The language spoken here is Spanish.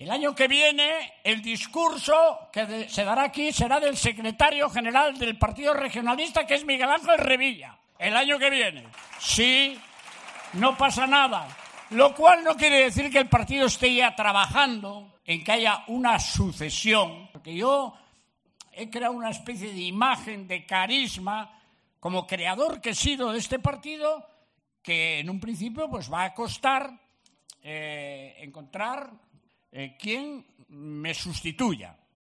El año que viene, el discurso que se dará aquí será del secretario general del Partido Regionalista, que es Miguel Ángel Revilla. El año que viene. Sí, no pasa nada. Lo cual no quiere decir que el partido esté ya trabajando en que haya una sucesión. Porque yo he creado una especie de imagen, de carisma, como creador que he sido de este partido, que en un principio pues va a costar encontrar quien me sustituya.